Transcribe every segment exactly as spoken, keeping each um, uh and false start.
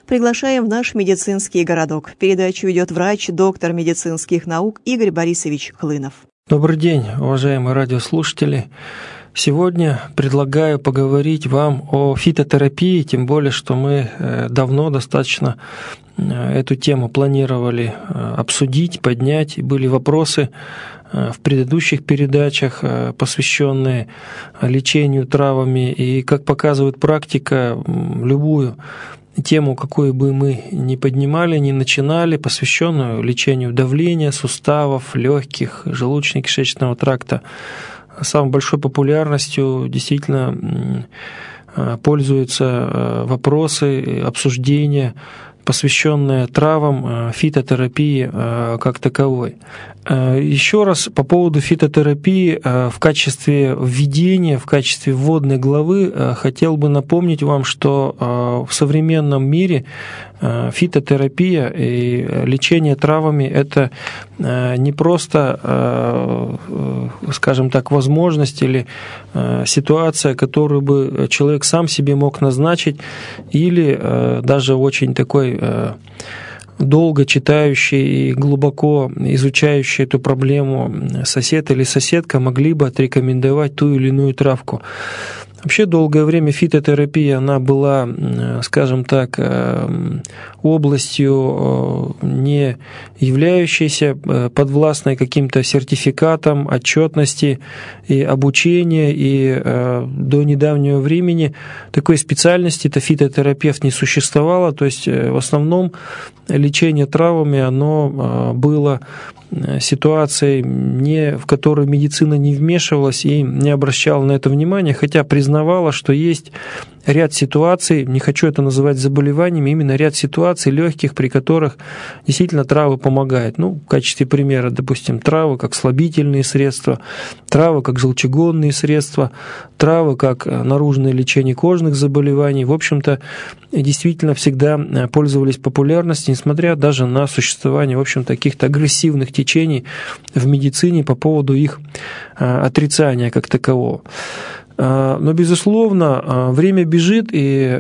Приглашаем в наш медицинский городок. Передачу ведет врач, доктор медицинских наук Игорь Борисович Хлынов. Добрый день, уважаемые радиослушатели. Сегодня предлагаю поговорить вам о фитотерапии, тем более, что мы давно достаточно эту тему планировали обсудить, поднять. Были вопросы в предыдущих передачах, посвященные лечению травами. И, как показывает практика, любую тему, какую бы мы ни поднимали, ни начинали, посвященную лечению давления, суставов, легких, желудочно-кишечного тракта, самой большой популярностью действительно пользуются вопросы, обсуждения, посвященные травам, фитотерапии как таковой. Еще раз по поводу фитотерапии в качестве введения, в качестве вводной главы хотел бы напомнить вам, что в современном мире фитотерапия и лечение травами – это не просто, скажем так, возможность или ситуация, которую бы человек сам себе мог назначить, или даже очень такой долго читающий и глубоко изучающий эту проблему сосед или соседка могли бы отрекомендовать ту или иную травку. Вообще долгое время фитотерапия, она была, скажем так, областью, не являющейся подвластной каким-то сертификатам, отчетности и обучения, и до недавнего времени такой специальности, это фитотерапевт, не существовало, то есть в основном лечение травами, оно было ситуацией, не, в которой медицина не вмешивалась и не обращала на это внимания, хотя признавала, что есть ряд ситуаций, не хочу это называть заболеваниями, именно ряд ситуаций легких, при которых действительно травы помогают. Ну, в качестве примера, допустим, травы как слабительные средства, травы как желчегонные средства, травы как наружное лечение кожных заболеваний. В общем-то, действительно всегда пользовались популярностью, несмотря даже на существование, в общем, каких-то агрессивных течений в медицине по поводу их отрицания как такового. Но, безусловно, время бежит, и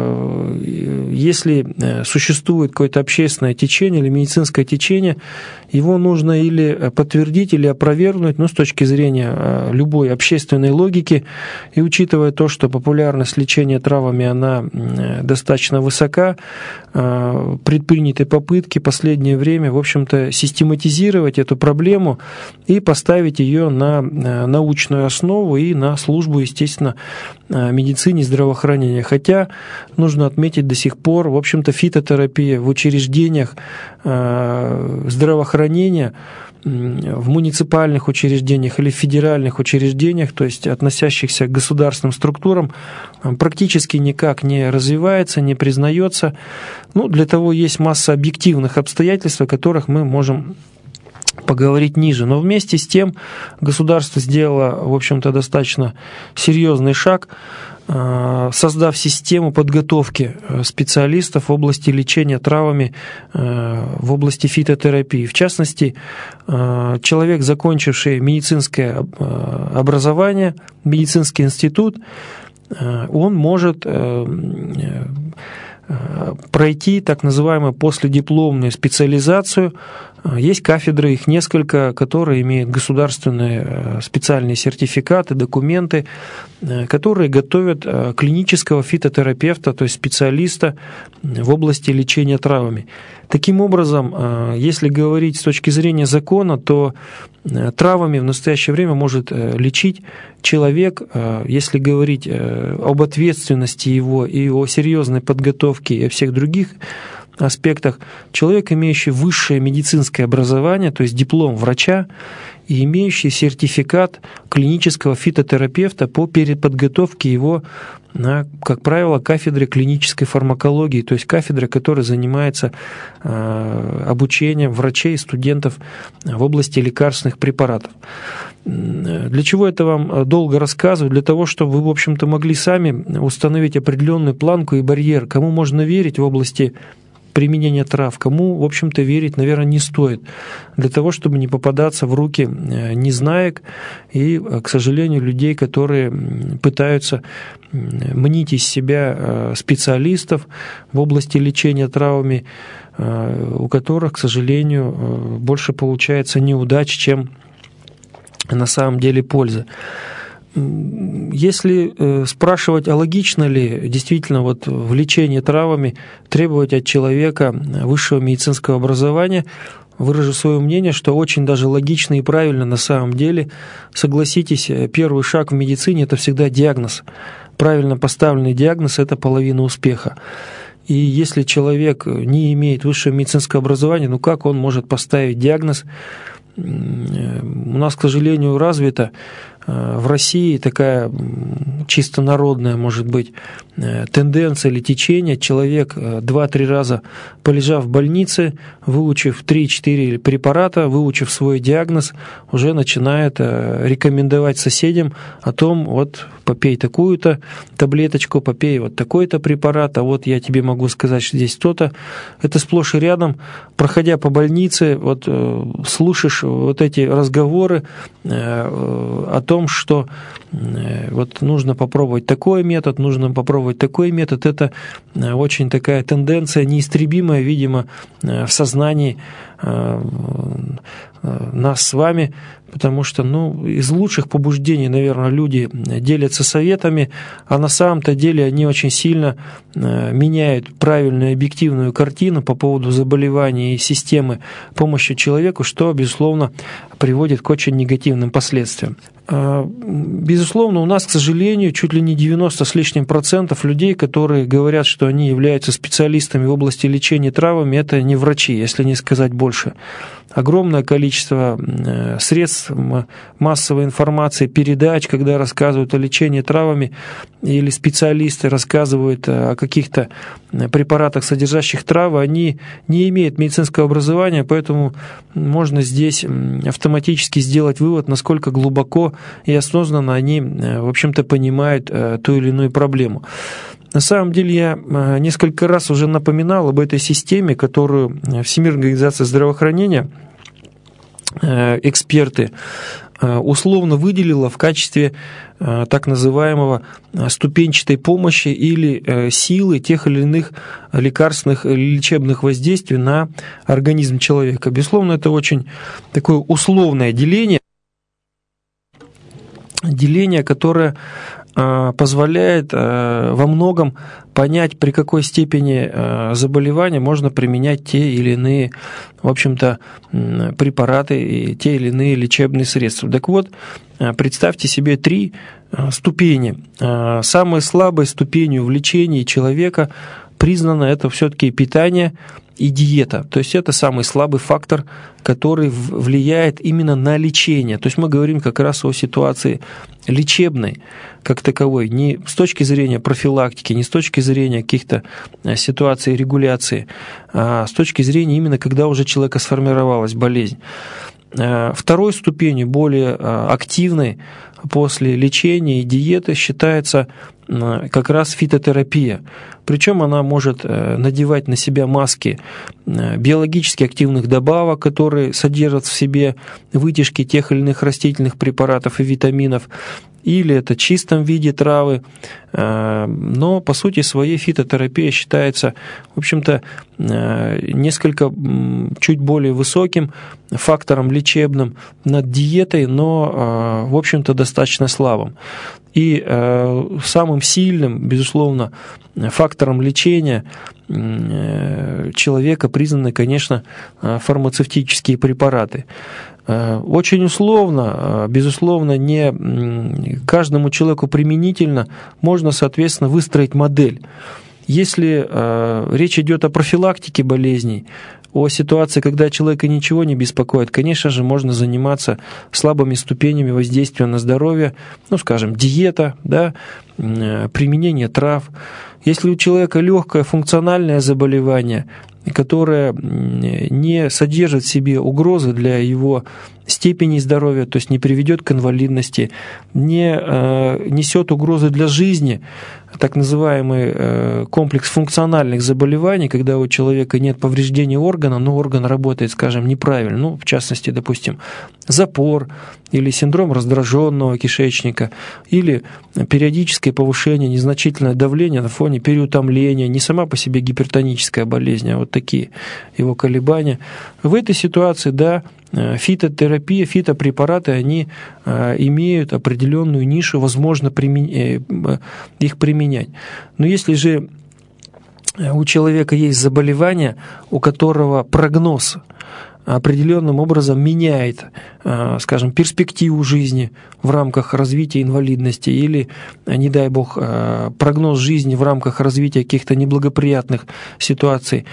если существует какое-то общественное течение или медицинское течение, его нужно или подтвердить, или опровергнуть, ну, с точки зрения любой общественной логики, и учитывая то, что популярность лечения травами, она достаточно высока, предприняты попытки в последнее время, в общем-то, систематизировать эту проблему и поставить ее на научную основу и на службу, естественно, медицине и здравоохранения. Хотя нужно отметить до сих пор, в общем-то, фитотерапия в учреждениях здравоохранения, в муниципальных учреждениях или в федеральных учреждениях, то есть относящихся к государственным структурам, практически никак не развивается, не признается. Ну, для того есть масса объективных обстоятельств, о которых мы можем поговорить ниже. Но вместе с тем государство сделало, в общем-то, достаточно серьезный шаг, создав систему подготовки специалистов в области лечения травами, в области фитотерапии. В частности, человек, закончивший медицинское образование, медицинский институт, он может пройти так называемую последипломную специализацию. Есть кафедры, их несколько, которые имеют государственные специальные сертификаты, документы, которые готовят клинического фитотерапевта, то есть специалиста в области лечения травами. Таким образом, если говорить с точки зрения закона, то травами в настоящее время может лечить человек, если говорить об ответственности его и о серьезной подготовке и о всех других аспектах, человек, имеющий высшее медицинское образование, то есть диплом врача, и имеющий сертификат клинического фитотерапевта по переподготовке его на, как правило, кафедре клинической фармакологии, то есть кафедра, которая занимается э, обучением врачей и студентов в области лекарственных препаратов. Для чего это вам долго рассказываю? Для того, чтобы вы, в общем-то, могли сами установить определенную планку и барьер, кому можно верить в области применения трав, кому, в общем-то, верить, наверное, не стоит, для того, чтобы не попадаться в руки незнаек и, к сожалению, людей, которые пытаются мнить из себя специалистов в области лечения травами, у которых, к сожалению, больше получается неудач, чем на самом деле пользы. Если спрашивать, а логично ли действительно вот в лечении травами требовать от человека высшего медицинского образования, выражу свое мнение, что очень даже логично и правильно на самом деле. Согласитесь, первый шаг в медицине – это всегда диагноз. Правильно поставленный диагноз – это половина успеха. И если человек не имеет высшего медицинского образования, ну как он может поставить диагноз? У нас, к сожалению, развита в России такая чисто народная, может быть, тенденция или течение. Человек два-три раза полежав в больнице, выучив три-четыре препарата, выучив свой диагноз, уже начинает рекомендовать соседям о том, вот попей такую-то таблеточку, попей вот такой-то препарат, а вот я тебе могу сказать, что здесь то-то. Это сплошь и рядом. Проходя по больнице, вот слушаешь вот эти разговоры о том, что вот нужно попробовать такой метод, нужно попробовать такой метод. Это очень такая тенденция неистребимая, видимо, в сознании нас с вами, потому что, ну, из лучших побуждений, наверное, люди делятся советами, а на самом-то деле они очень сильно меняют правильную объективную картину по поводу заболеваний и системы помощи человеку, что, безусловно, приводит к очень негативным последствиям. Безусловно, у нас, к сожалению, чуть ли не девяносто с лишним процентов людей, которые говорят, что они являются специалистами в области лечения травами, это не врачи, если не сказать больше. Огромное количество средств массовой информации, передач, когда рассказывают о лечении травами, или специалисты рассказывают о каких-то препаратах, содержащих травы, они не имеют медицинского образования, поэтому можно здесь автоматически сделать вывод, насколько глубоко и осознанно они, в общем-то, понимают ту или иную проблему. На самом деле я несколько раз уже напоминал об этой системе, которую Всемирная организация здравоохранения, эксперты, условно выделила в качестве так называемого ступенчатой помощи или силы тех или иных лекарственных или лечебных воздействий на организм человека. Безусловно, это очень такое условное деление, деление, которое позволяет во многом понять, при какой степени заболевания можно применять те или иные, в общем-то, препараты и те или иные лечебные средства. Так вот, представьте себе три ступени. Самой слабой ступенью в лечении человека признано это все-таки питание и диета. То есть это самый слабый фактор, который влияет именно на лечение. То есть мы говорим как раз о ситуации лечебной как таковой, не с точки зрения профилактики, не с точки зрения каких-то ситуаций регуляции, а с точки зрения именно когда уже у человека сформировалась болезнь. Второй ступенью, более активной после лечения и диеты, считается как раз фитотерапия. Причем она может надевать на себя маски биологически активных добавок, которые содержат в себе вытяжки тех или иных растительных препаратов и витаминов, или это в чистом виде травы, но по сути своей фитотерапия считается, в общем-то, несколько чуть более высоким фактором лечебным над диетой, но, в общем-то, достаточно слабым. И самым сильным, безусловно, фактором лечения человека признаны, конечно, фармацевтические препараты. Очень условно, безусловно, не каждому человеку применительно, можно, соответственно, выстроить модель. Если речь идет о профилактике болезней, о ситуации, когда человека ничего не беспокоит, конечно же, можно заниматься слабыми ступенями воздействия на здоровье, ну, скажем, диета, да, применение трав. Если у человека легкое функциональное заболевание, которое не содержит в себе угрозы для его степени здоровья, то есть не приведет к инвалидности, не э, несет угрозы для жизни, так называемый э, комплекс функциональных заболеваний, когда у человека нет повреждения органа, но орган работает, скажем, неправильно, ну, в частности, допустим, запор или синдром раздраженного кишечника, или периодическое повышение, незначительное давление на фоне переутомления, не сама по себе гипертоническая болезнь, а вот такие его колебания. В этой ситуации, да, фитотерапия, фитопрепараты, они имеют определенную нишу, возможно примен... их применять. Но если же у человека есть заболевание, у которого прогноз определенным образом меняет, скажем, перспективу жизни в рамках развития инвалидности или, не дай бог, прогноз жизни в рамках развития каких-то неблагоприятных ситуаций,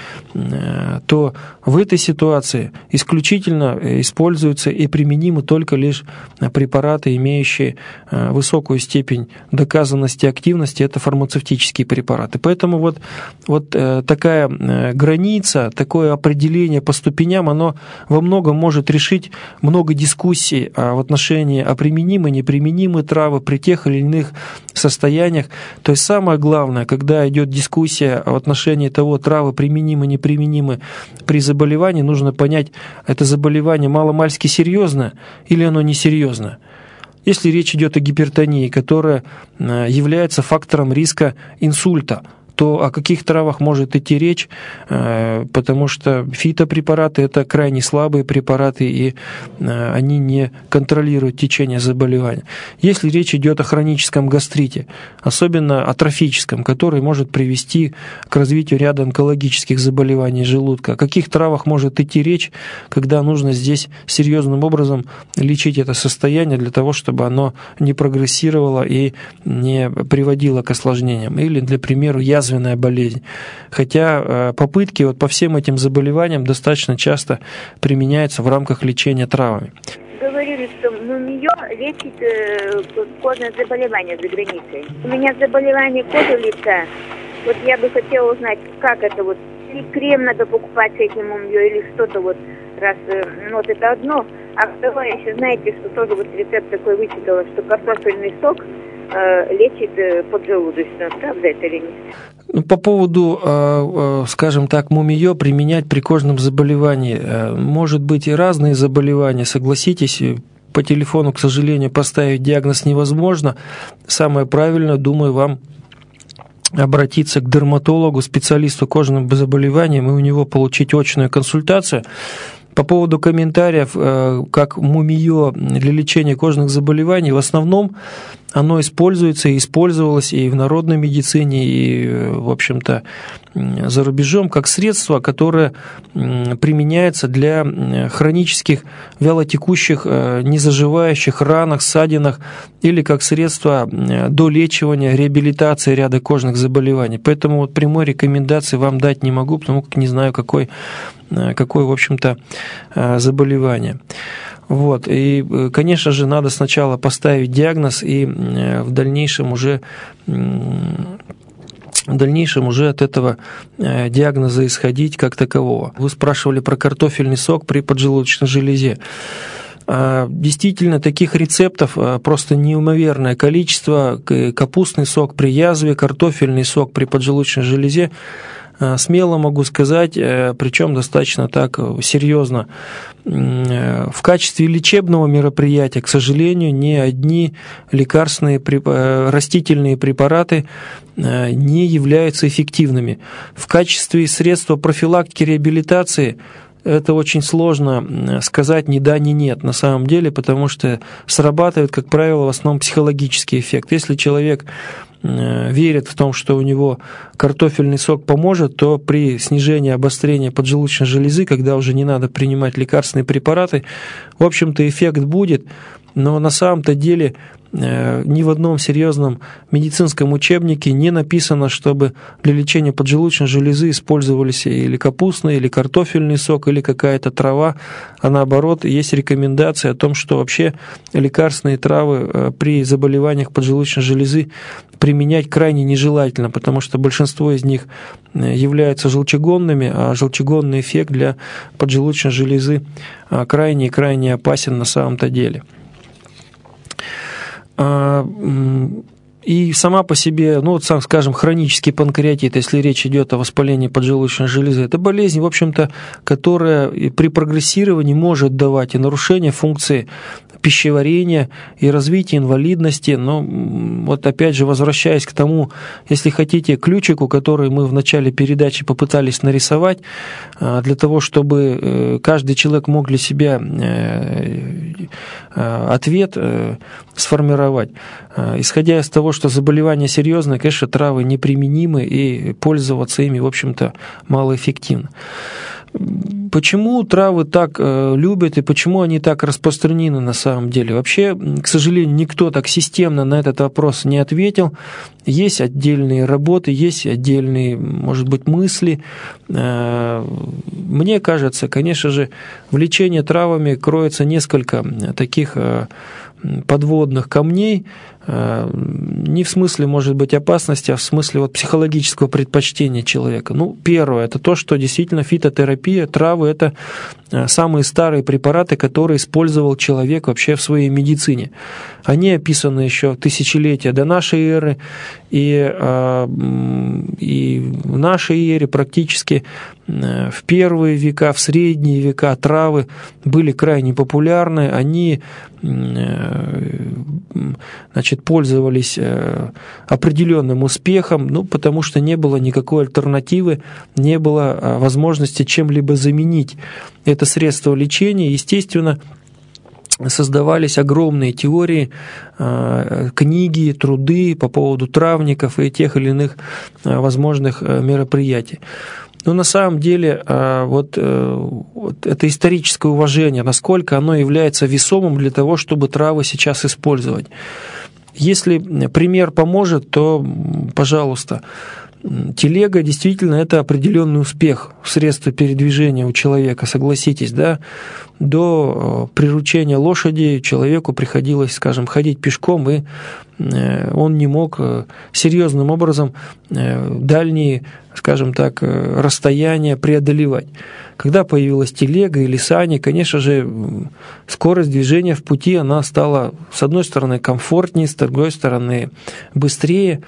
то в этой ситуации исключительно используются и применимы только лишь препараты, имеющие высокую степень доказанности активности, это фармацевтические препараты. Поэтому вот, вот такая граница, такое определение по ступеням, оно во многом может решить много дискуссий в отношении о применимой, неприменимой травы при тех или иных состояниях. То есть самое главное, когда идет дискуссия в отношении того, травы применимы, неприменимы при заболевании, нужно понять, это заболевание маломальски серьезное или оно несерьезное. Если речь идет о гипертонии, которая является фактором риска инсульта, то о каких травах может идти речь, потому что фитопрепараты – это крайне слабые препараты, и они не контролируют течение заболевания. Если речь идет о хроническом гастрите, особенно атрофическом, который может привести к развитию ряда онкологических заболеваний желудка, о каких травах может идти речь, когда нужно здесь серьезным образом лечить это состояние для того, чтобы оно не прогрессировало и не приводило к осложнениям. Или, для примера, язвенная болезнь. Хотя попытки вот по всем этим заболеваниям достаточно часто применяются в рамках лечения травами. Говорили, что мумиё лечит э, кожное заболевание за границей. У меня заболевание кожи лица. Вот я бы хотела узнать, как это вот, или крем надо покупать с этим мумиё, или что-то вот, раз, э, ну, вот это одно. А второе, еще знаете, что тоже вот рецепт такой вычитала, что картофельный сок э, лечит э, поджелудочную. Правда это или нет? По поводу, скажем так, мумиё применять при кожном заболевании, может быть и разные заболевания, согласитесь, по телефону, к сожалению, поставить диагноз невозможно. Самое правильное, думаю, вам обратиться к дерматологу, специалисту кожным заболеваниям и у него получить очную консультацию. По поводу комментариев, как мумиё для лечения кожных заболеваний, в основном оно используется и использовалось и в народной медицине, и, в общем-то, за рубежом, как средство, которое применяется для хронических, вялотекущих, незаживающих ранах, ссадинах, или как средство долечивания, реабилитации ряда кожных заболеваний. Поэтому вот прямой рекомендации вам дать не могу, потому как не знаю, какой, какое, в общем-то, заболевание. Вот. И, конечно же, надо сначала поставить диагноз и в дальнейшем уже, в дальнейшем уже от этого диагноза исходить как такового. Вы спрашивали про картофельный сок при поджелудочной железе. Действительно, таких рецептов просто неимоверное количество. Капустный сок при язве, картофельный сок при поджелудочной железе. Смело могу сказать, причем достаточно так серьезно, в качестве лечебного мероприятия, к сожалению, ни одни лекарственные растительные препараты не являются эффективными. В качестве средства профилактики, реабилитации это очень сложно сказать ни да, ни нет на самом деле, потому что срабатывает, как правило, в основном психологический эффект. Если человек верит в том, что у него картофельный сок поможет, то при снижении обострения поджелудочной железы, когда уже не надо принимать лекарственные препараты, в общем-то эффект будет, но на самом-то деле ни в одном серьезном медицинском учебнике не написано, чтобы для лечения поджелудочной железы использовались или капустный, или картофельный сок, или какая-то трава, а наоборот, есть рекомендации о том, что вообще лекарственные травы при заболеваниях поджелудочной железы применять крайне нежелательно, потому что большинство из них являются желчегонными, а желчегонный эффект для поджелудочной железы крайне и крайне опасен на самом-то деле. И сама по себе, ну вот, скажем, хронический панкреатит, если речь идет о воспалении поджелудочной железы, это болезнь, в общем-то, которая при прогрессировании может давать и нарушение функции пищеварения и развития инвалидности. Но вот опять же, возвращаясь к тому, если хотите, ключику, который мы в начале передачи попытались нарисовать, для того, чтобы каждый человек мог для себя ответ сформировать. Исходя из того, что заболевание серьезное, конечно, травы неприменимы и пользоваться ими, в общем-то, малоэффективно. Почему травы так любят и почему они так распространены на самом деле? Вообще, к сожалению, никто так системно на этот вопрос не ответил. Есть отдельные работы, есть отдельные, может быть, мысли. Мне кажется, конечно же, в лечении травами кроется несколько таких подводных камней, не в смысле, может быть, опасности, а в смысле вот психологического предпочтения человека. Ну, первое, это то, что действительно фитотерапия, травы – это самые старые препараты, которые использовал человек вообще в своей медицине. Они описаны еще тысячелетия до нашей эры, и, и в нашей эре практически в первые века, в средние века травы были крайне популярны, они, значит, пользовались определенным успехом, ну, потому что не было никакой альтернативы, не было возможности чем-либо заменить это средство лечения. Естественно, создавались огромные теории, книги, труды по поводу травников и тех или иных возможных мероприятий. Но на самом деле вот, вот это историческое уважение, насколько оно является весомым для того, чтобы травы сейчас использовать. Если пример поможет, то, пожалуйста. Телега действительно это определенный успех, средство передвижения у человека, согласитесь, да? До приручения лошади человеку приходилось, скажем, ходить пешком, и он не мог серьезным образом дальние, скажем так, расстояния преодолевать. Когда появилась телега или сани, конечно же, скорость движения в пути, она стала, с одной стороны, комфортнее, с другой стороны, быстрее,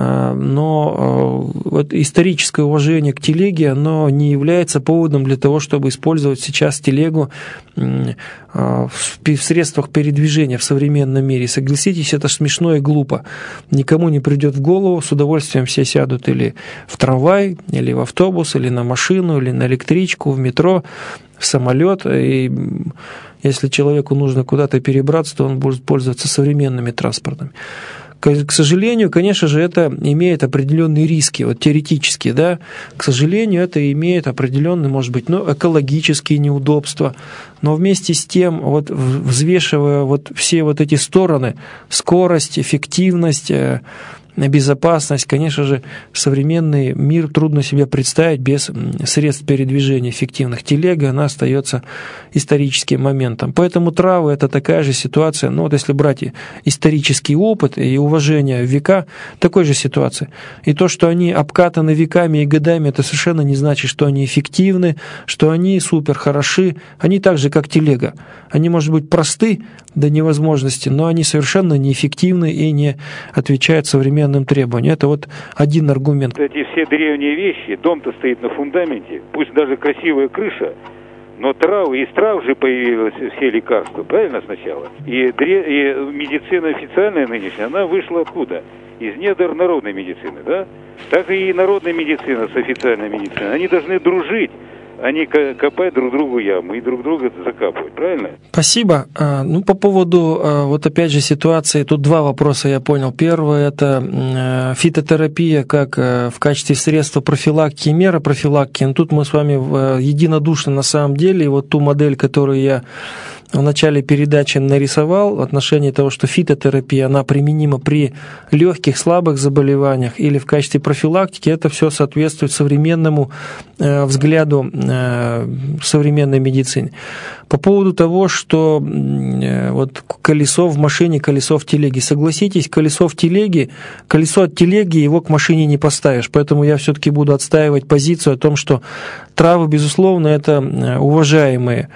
но вот историческое уважение к телеге, оно не является поводом для того, чтобы использовать сейчас телегу в средствах передвижения в современном мире. Согласитесь, это смешно и глупо. Никому не придет в голову, с удовольствием все сядут или в трамвай, или в автобус, или на машину, или на электричку, в метро, в самолет. И если человеку нужно куда-то перебраться, то он будет пользоваться современными транспортами. К сожалению, конечно же, это имеет определенные риски, вот теоретически, да, к сожалению, это имеет определенные, может быть, ну, экологические неудобства, но вместе с тем, вот, взвешивая вот все вот эти стороны, скорость, эффективность, безопасность, конечно же, современный мир трудно себе представить без средств передвижения эффективных. Телега, она остается историческим моментом. Поэтому травы – это такая же ситуация, ну вот если брать исторический опыт и уважение в века, такой же ситуация. И то, что они обкатаны веками и годами, это совершенно не значит, что они эффективны, что они супер хороши. Они так же, как телега. Они, может быть, просты до невозможности, но они совершенно неэффективны и не отвечают современным требованиям. Это вот один аргумент. Эти все древние вещи, дом-то стоит на фундаменте, пусть даже красивая крыша, но травы, из трав же появились все лекарства, правильно, сначала? И, дре... и медицина официальная нынешняя, она вышла откуда? Из недр народной медицины, да? Так и народная медицина с официальной медициной, они должны дружить. Они копают друг другу яму и друг друга закапывают, правильно? Спасибо. Ну, по поводу, вот опять же, ситуации, тут два вопроса я понял. Первый – это фитотерапия как в качестве средства профилактики и меры профилактики. Но тут мы с вами единодушны на самом деле. И вот ту модель, которую я в начале передачи нарисовал в отношении того, что фитотерапия, она применима при легких, слабых заболеваниях или в качестве профилактики, это все соответствует современному э, взгляду э, современной медицины. По поводу того, что э, вот колесо в машине, колесо в телеге. Согласитесь, колесо в телеге, колесо от телеги, его к машине не поставишь. Поэтому я все-таки буду отстаивать позицию о том, что травы, безусловно, это уважаемые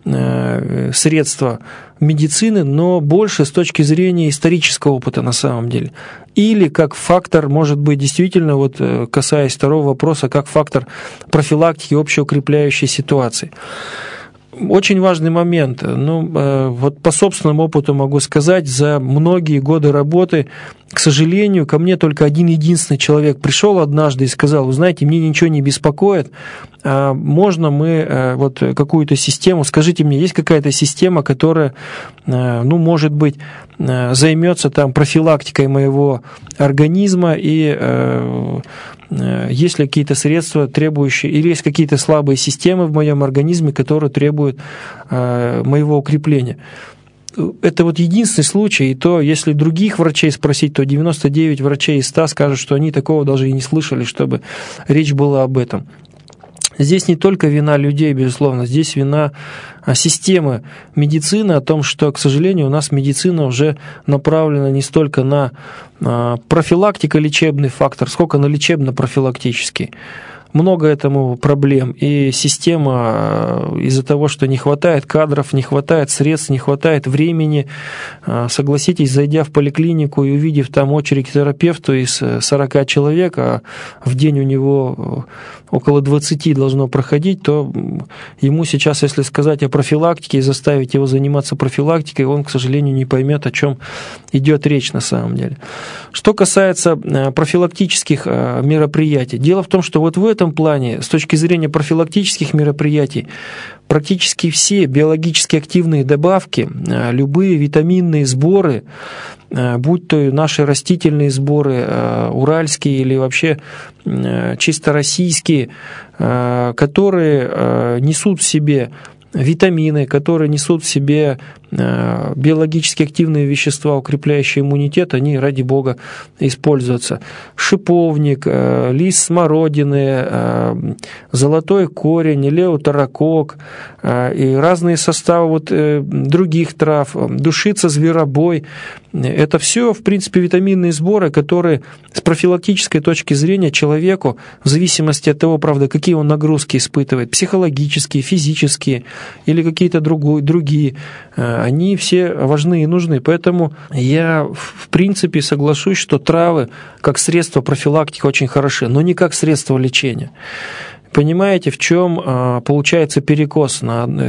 средства медицины, но больше с точки зрения исторического опыта на самом деле. Или как фактор, может быть, действительно, вот касаясь второго вопроса, как фактор профилактики общеукрепляющей ситуации. Очень важный момент. Ну, вот по собственному опыту могу сказать, за многие годы работы, к сожалению, ко мне только один единственный человек пришел однажды и сказал: вы знаете, мне ничего не беспокоит, а можно мы вот какую-то систему, скажите мне, есть какая-то система, которая, ну, может быть, займется там профилактикой моего организма, и есть ли какие-то средства, требующие, или есть какие-то слабые системы в моем организме, которые требуют моего укрепления. Это вот единственный случай, и то, если других врачей спросить, то девяносто девять врачей из ста скажут, что они такого даже и не слышали, чтобы речь была об этом. Здесь не только вина людей, безусловно, здесь вина системы медицины, о том, что, к сожалению, у нас медицина уже направлена не столько на профилактико-лечебный фактор, сколько на лечебно-профилактический. Много этому проблем, и система из-за того, что не хватает кадров, не хватает средств, не хватает времени, согласитесь, зайдя в поликлинику и увидев там очередь к терапевту из сорока человек, а в день у него около двадцати должно проходить, то ему сейчас, если сказать о профилактике и заставить его заниматься профилактикой, он, к сожалению, не поймет, о чем идет речь на самом деле. Что касается профилактических мероприятий, дело в том, что вот в этом плане, с точки зрения профилактических мероприятий, практически все биологически активные добавки, любые витаминные сборы, будь то наши растительные сборы, уральские или вообще чисто российские, которые несут в себе витамины, которые несут в себе биологически активные вещества, укрепляющие иммунитет, они, ради бога, используются. Шиповник, лист смородины, золотой корень, элеутерокок и разные составы вот других трав, душица, зверобой. Это все, в принципе, витаминные сборы, которые с профилактической точки зрения человеку, в зависимости от того, правда, какие он нагрузки испытывает, психологические, физические или какие-то другие, они все важны и нужны. Поэтому я, в принципе, соглашусь, что травы как средство профилактики очень хороши, но не как средство лечения. Понимаете, в чем получается перекос?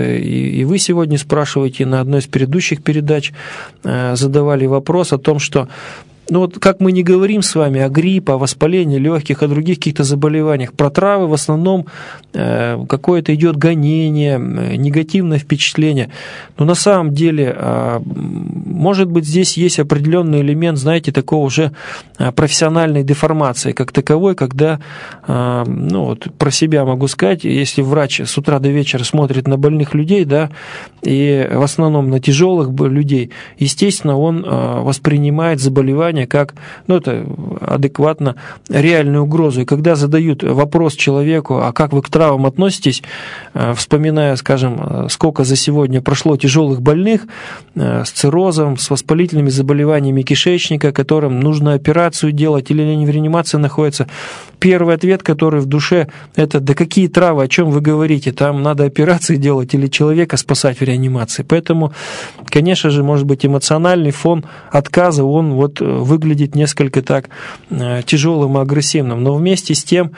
И вы сегодня спрашиваете, на одной из предыдущих передач задавали вопрос о том, что ну вот как мы не говорим с вами о гриппе, о воспалении легких, о других каких-то заболеваниях, про травы в основном э, какое-то идет гонение, негативное впечатление. Но на самом деле, э, может быть, здесь есть определенный элемент, знаете, такого уже профессиональной деформации как таковой, когда, э, ну вот про себя могу сказать, если врач с утра до вечера смотрит на больных людей, да, и в основном на тяжелых людей, естественно, он э, воспринимает заболевание как, ну, это адекватно реальную угрозу. И когда задают вопрос человеку, а как вы к травам относитесь, вспоминая, скажем, сколько за сегодня прошло тяжелых больных с циррозом, с воспалительными заболеваниями кишечника, которым нужно операцию делать или они в реанимации находятся, первый ответ, который в душе, это: да какие травы, о чем вы говорите, там надо операции делать или человека спасать в реанимации. Поэтому, конечно же, может быть, эмоциональный фон отказа, он вот выглядит несколько так тяжелым и агрессивным. Но вместе с тем,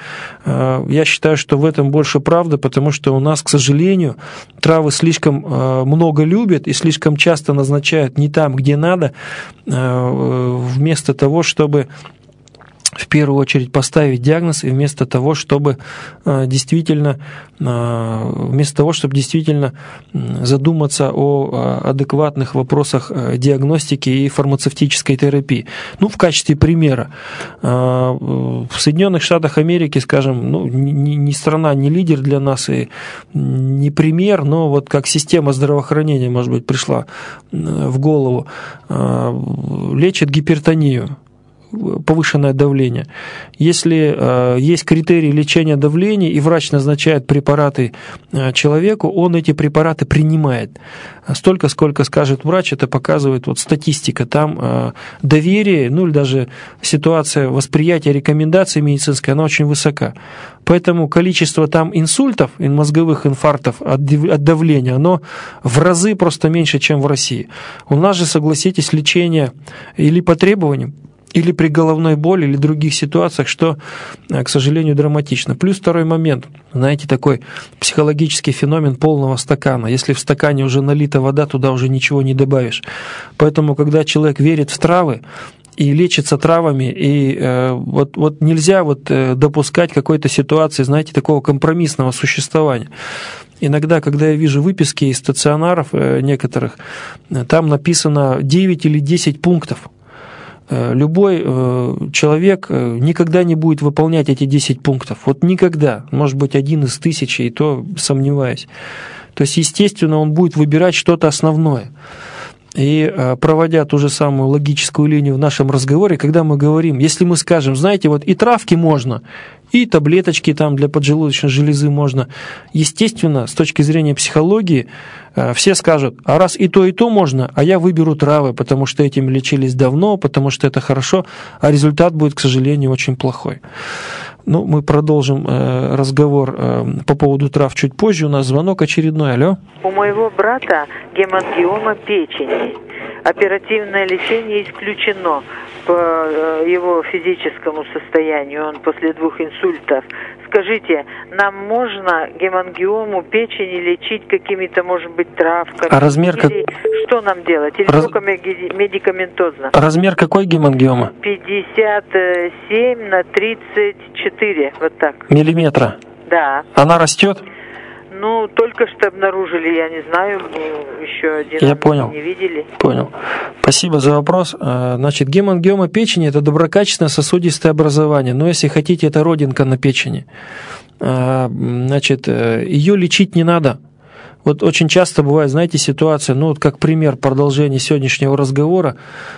я считаю, что в этом больше правды, потому что у нас, к сожалению, травы слишком много любят и слишком часто назначают не там, где надо, вместо того, чтобы в первую очередь поставить диагноз, и вместо того, чтобы действительно, вместо того, чтобы действительно задуматься о адекватных вопросах диагностики и фармацевтической терапии. Ну, в качестве примера, в Соединенных Штатах Америки, скажем, ну, не страна, не лидер для нас и не пример, но вот как система здравоохранения, может быть, пришла в голову, лечит гипертонию, повышенное давление. Если э, есть критерии лечения давления, и врач назначает препараты э, человеку, он эти препараты принимает. Столько, сколько скажет врач, это показывает вот статистика. Там э, доверие, ну или даже ситуация восприятия рекомендаций медицинской, она очень высока. Поэтому количество там инсультов, мозговых инфарктов от, от давления, оно в разы просто меньше, чем в России. У нас же, согласитесь, лечение или по требованиям, или при головной боли, или других ситуациях, что, к сожалению, драматично. Плюс второй момент, знаете, такой психологический феномен полного стакана. Если в стакане уже налита вода, туда уже ничего не добавишь. Поэтому, когда человек верит в травы и лечится травами, и э, вот, вот нельзя вот, э, допускать какой-то ситуации, знаете, такого компромиссного существования. Иногда, когда я вижу выписки из стационаров э, некоторых, там написано девять или десять пунктов. Любой человек никогда не будет выполнять эти десять пунктов. Вот никогда. Может быть, один из тысячи, и то сомневаюсь. То есть, естественно, он будет выбирать что-то основное. И проводя ту же самую логическую линию в нашем разговоре, когда мы говорим, если мы скажем, знаете, вот и травки можно, и таблеточки там для поджелудочной железы можно, естественно, с точки зрения психологии, все скажут, а раз и то, и то можно, а я выберу травы, потому что этим лечились давно, потому что это хорошо, а результат будет, к сожалению, очень плохой. Ну, мы продолжим э, разговор э, по поводу трав чуть позже. У нас звонок очередной. Алло. У моего брата гемангиома печени. Оперативное лечение исключено по его физическому состоянию. Он после двух инсультов. Скажите, нам можно гемангиому печени лечить какими-то, может быть, травками? А размер как... Что нам делать? Или Раз... только медикаментозно? Размер какой гемангиома? пятьдесят семь на тридцать четыре. Вот так. Миллиметра? Да. Она растет? Ну, только что обнаружили, я не знаю, еще один я понял. Не видели. Понял. Спасибо за вопрос. Значит, гемангиома печени – это доброкачественное сосудистое образование, но если хотите, это родинка на печени. Значит, ее лечить не надо. Вот очень часто бывает, знаете, ситуация, ну вот как пример продолжения сегодняшнего разговора,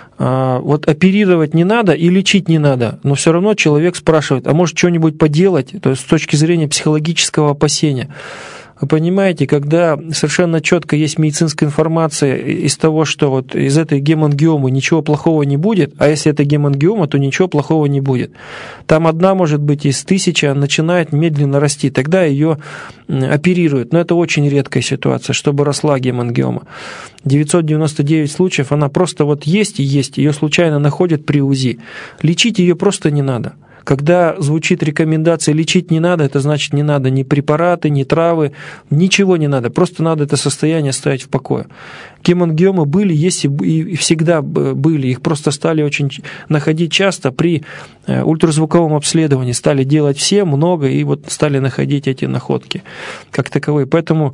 вот оперировать не надо и лечить не надо, но все равно человек спрашивает, а может что-нибудь поделать, то есть с точки зрения психологического опасения. Вы понимаете, когда совершенно четко есть медицинская информация из того, что вот из этой гемангиомы ничего плохого не будет, а если это гемангиома, то ничего плохого не будет. Там одна, может быть, из тысячи, она начинает медленно расти, тогда ее оперируют. Но это очень редкая ситуация, чтобы росла гемангиома. девятьсот девяносто девять случаев, она просто вот есть и есть, ее случайно находят при УЗИ. Лечить ее просто не надо. Когда звучит рекомендация лечить не надо, это значит не надо ни препараты, ни травы, ничего не надо, просто надо это состояние оставить в покое. Гемангиомы были, есть и всегда были, их просто стали очень находить часто при ультразвуковом обследовании, стали делать все, много, и вот стали находить эти находки как таковые. Поэтому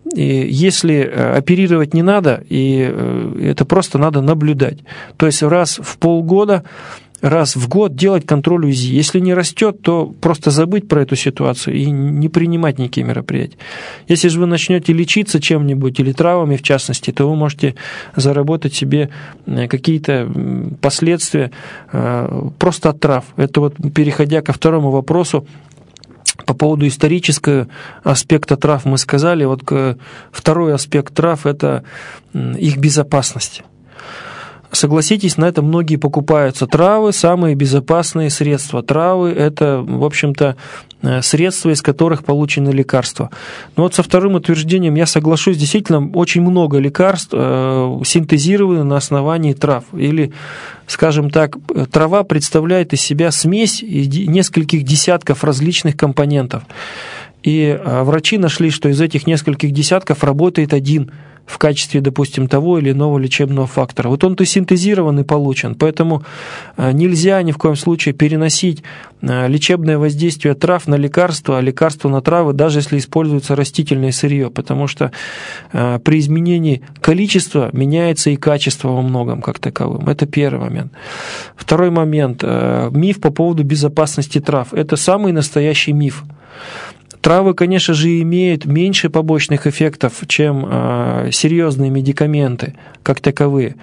если оперировать не надо, и это просто надо наблюдать. То есть раз в полгода раз в год делать контроль УЗИ. Если не растет, то просто забыть про эту ситуацию и не принимать никакие мероприятия. Если же вы начнете лечиться чем-нибудь, или травами в частности, то вы можете заработать себе какие-то последствия просто от трав. Это вот переходя ко второму вопросу, по поводу исторического аспекта трав мы сказали. Вот второй аспект трав – это их безопасность. Согласитесь, на это многие покупаются. Травы – самые безопасные средства. Травы – это, в общем-то, средства, из которых получены лекарства. Но вот со вторым утверждением я соглашусь. Действительно, очень много лекарств э, синтезированы на основании трав. Или, скажем так, трава представляет из себя смесь нескольких десятков различных компонентов. И врачи нашли, что из этих нескольких десятков работает один в качестве, допустим, того или иного лечебного фактора. Вот он-то синтезирован и получен, поэтому нельзя ни в коем случае переносить лечебное воздействие трав на лекарства, а лекарства на травы, даже если используется растительное сырье, потому что при изменении количества меняется и качество во многом как таковым. Это первый момент. Второй момент. Миф по поводу безопасности трав. Это самый настоящий миф. Травы, конечно же, имеют меньше побочных эффектов, чем э, серьезные медикаменты, как таковые.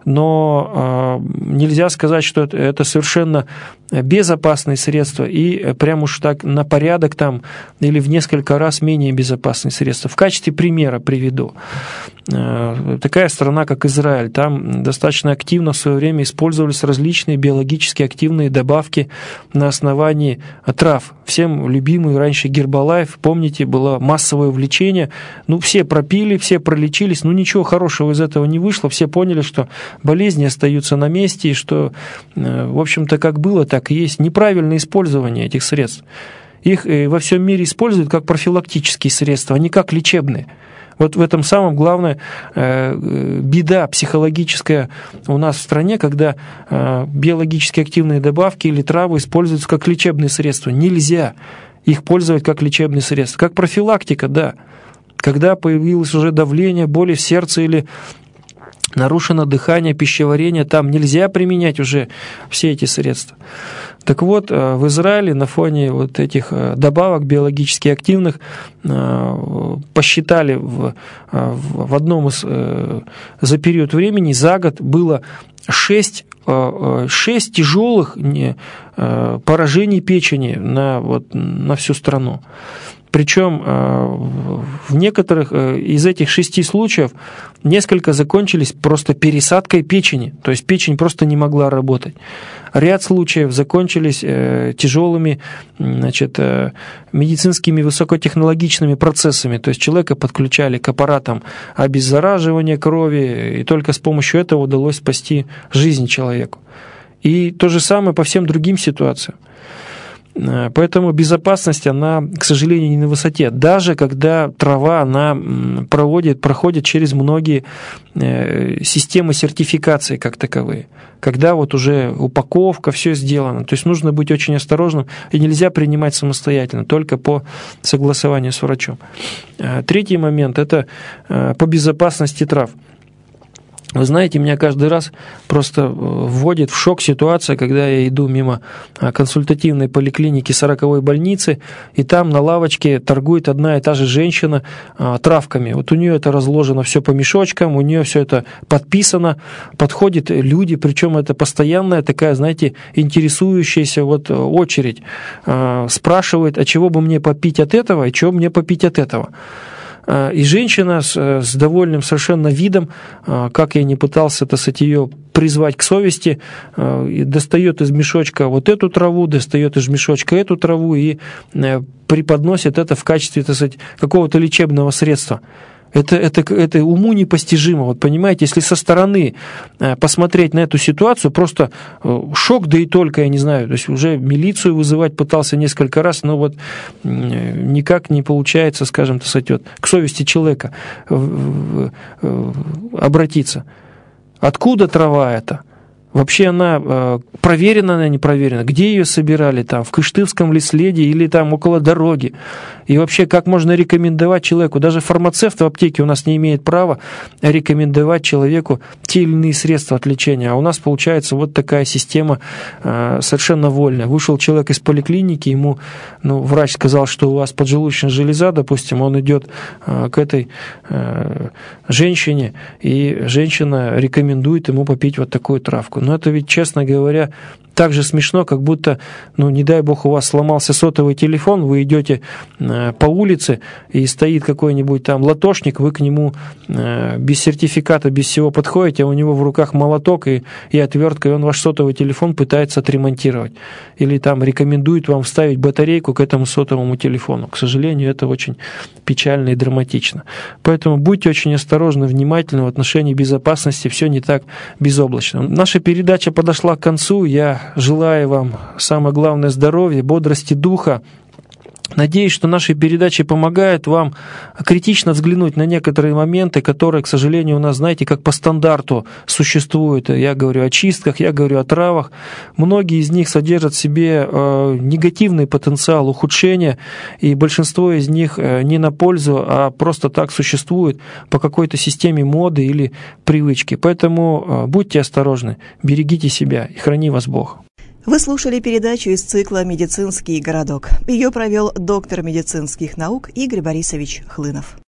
Но э, нельзя сказать, что это, это совершенно безопасные средства и прям уж так на порядок там или в несколько раз менее безопасные средства. В качестве примера приведу. Э, такая страна, как Израиль, там достаточно активно в свое время использовались различные биологически активные добавки на основании трав. Всем любимый раньше Гербалайф, помните, было массовое увлечение. Ну, все пропили, все пролечились, но ничего хорошего из этого не вышло. Все поняли, что болезни остаются на месте, и что, в общем-то, как было, так и есть. Неправильное использование этих средств. Их во всем мире используют как профилактические средства, а не как лечебные. Вот в этом самом главная э, беда психологическая у нас в стране, когда э, биологически активные добавки или травы используются как лечебные средства. Нельзя их пользовать как лечебные средства. Как профилактика, да. Когда появилось уже давление, боли в сердце или нарушено дыхание, пищеварение, там нельзя применять уже все эти средства. Так вот, в Израиле на фоне вот этих добавок биологически активных посчитали в, в одном из, за период времени, за год было шесть, шесть тяжелых поражений печени на, вот, на всю страну. Причем в некоторых из этих шести случаев несколько закончились просто пересадкой печени, то есть печень просто не могла работать. Ряд случаев закончились тяжелыми, значит, медицинскими высокотехнологичными процессами, то есть человека подключали к аппаратам обеззараживания крови, и только с помощью этого удалось спасти жизнь человеку. И то же самое по всем другим ситуациям. Поэтому безопасность, она, к сожалению, не на высоте. Даже когда трава, она проводит, проходит через многие системы сертификации как таковые. Когда вот уже упаковка, все сделано. То есть нужно быть очень осторожным, и нельзя принимать самостоятельно, только по согласованию с врачом. Третий момент – это по безопасности трав. Вы знаете, меня каждый раз просто вводит в шок ситуация, когда я иду мимо консультативной поликлиники сороковой больницы, и там на лавочке торгует одна и та же женщина травками. Вот у нее это разложено все по мешочкам, у нее все это подписано, подходят люди, причем это постоянная такая, знаете, интересующаяся вот очередь. Спрашивает, а чего бы мне попить от этого, и чего мне попить от этого. И женщина с, с довольным совершенно видом, как я не пытался, так сказать, ее призвать к совести, достает из мешочка вот эту траву, достает из мешочка эту траву и преподносит это в качестве, так сказать, какого-то лечебного средства. Это, это, это уму непостижимо. Вот понимаете, если со стороны посмотреть на эту ситуацию, просто шок, да и только, я не знаю, то есть уже милицию вызывать пытался несколько раз, но вот никак не получается, скажем, так сказать, вот, к совести человека обратиться. Откуда трава эта? Вообще она э, проверена, она не проверена. Где ее собирали? Там, в Кыштымском ли следе или там около дороги? И вообще, как можно рекомендовать человеку? Даже фармацевт в аптеке у нас не имеет права рекомендовать человеку те или иные средства от лечения. А у нас получается вот такая система э, совершенно вольная. Вышел человек из поликлиники, ему ну, врач сказал, что у вас поджелудочная железа, допустим, он идет э, к этой э, женщине, и женщина рекомендует ему попить вот такую травку. Но это ведь, честно говоря, так же смешно, как будто, ну, не дай бог, у вас сломался сотовый телефон, вы идете э, по улице, и стоит какой-нибудь там латошник, вы к нему э, без сертификата, без всего подходите, а у него в руках молоток и, и отвертка, и он ваш сотовый телефон пытается отремонтировать. Или там рекомендует вам вставить батарейку к этому сотовому телефону. К сожалению, это очень печально и драматично. Поэтому будьте очень осторожны, внимательны в отношении безопасности, все не так безоблачно. Наша передача подошла к концу, я желаю вам, самое главное, здоровья, бодрости духа, Надеюсь, что наши передачи помогают вам критично взглянуть на некоторые моменты, которые, к сожалению, у нас, знаете, как по стандарту существуют. Я говорю о чистках, я говорю о травах. Многие из них содержат в себе э, негативный потенциал ухудшения, и большинство из них э, не на пользу, а просто так существуют по какой-то системе моды или привычки. Поэтому э, будьте осторожны, берегите себя и храни вас Бог. Вы слушали передачу из цикла «Медицинский городок». Ее провел доктор медицинских наук Игорь Борисович Хлынов.